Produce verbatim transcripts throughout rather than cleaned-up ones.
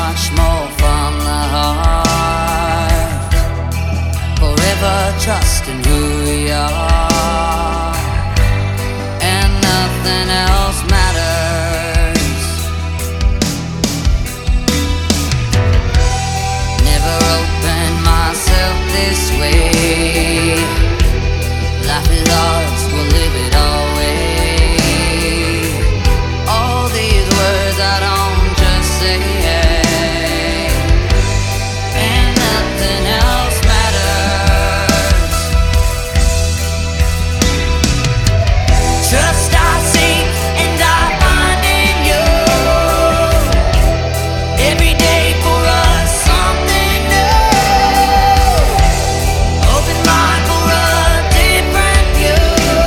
much more from the heart. Forever trusting who we are, and nothing else matters. Never opened myself this way. Life is ours, we'll live it our way. All these words I don't just say, and nothing else matters. Trust I seek and I find in you. Every day for us something new. Open mind for a different view,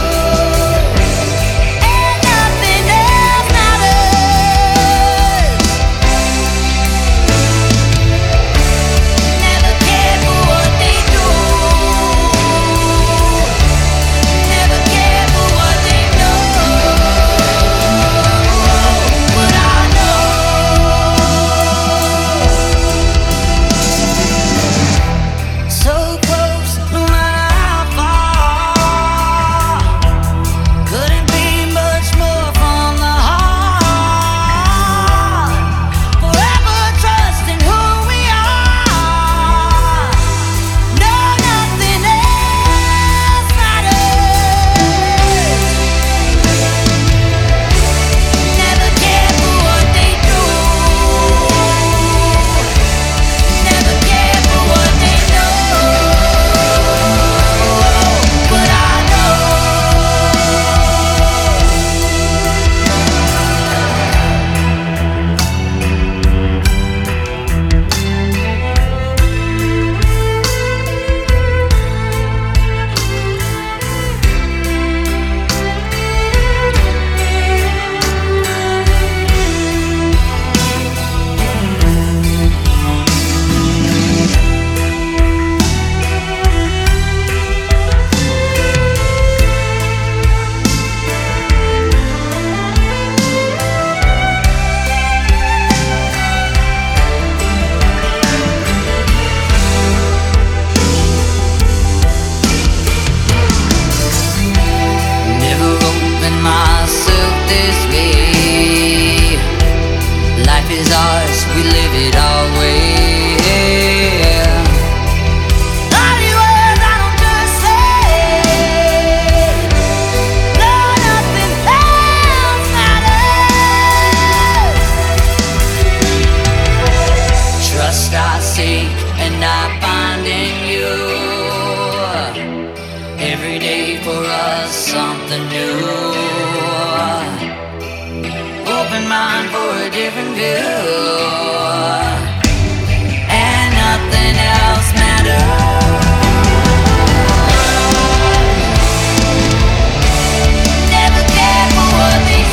and nothing else matters. Never care for what they do. Never care for what they know. But I know, so close, no matter how far. Couldn't be much more from the heart. Forever trusting who we are. No, nothing else matters. Never care for what they do. Never care for what they know. But I know, never opened myself this way. Life is ours, we live it our way. All these words I don't just say. No, nothing else matters. Trust I seek and I find in you. Every day for us something new. Open mind for a different view, and nothing else matters. Never care for what they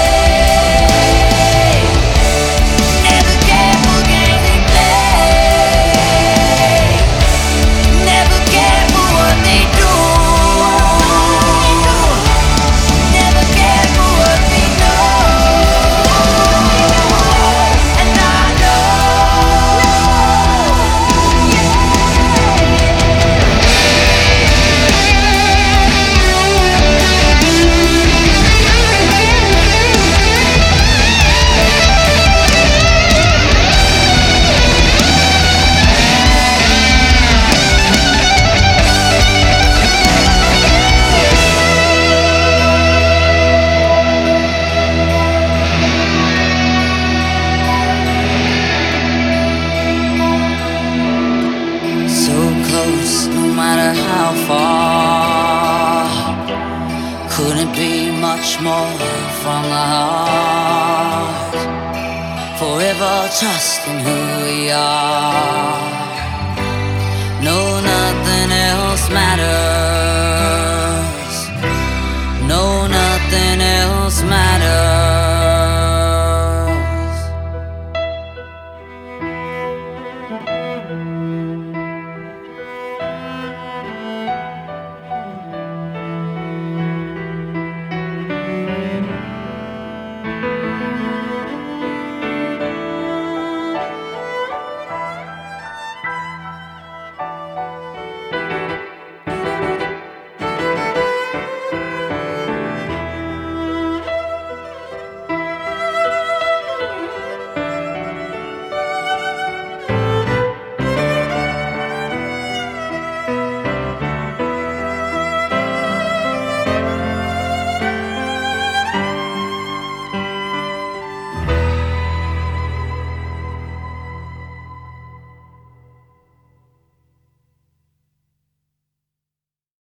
say. Never care for games they play. Never care for what they do. Never care for what they know. And I know, so close, no matter how far. Couldn't be much more from the heart. Forever trusting who we are. No, nothing else matters.